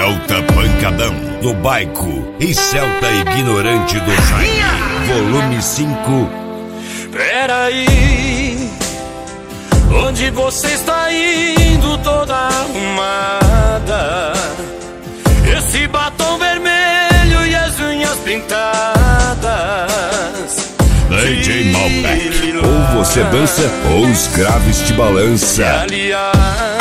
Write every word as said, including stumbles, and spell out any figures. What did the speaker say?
Celta Pancadão do Baico e Celta Ignorante do Jaime, volume cinco. Peraí, onde você está indo toda arrumada? Esse batom vermelho e as unhas pintadas. D J Malbec, ou você dança ou os graves te balança. Aliás,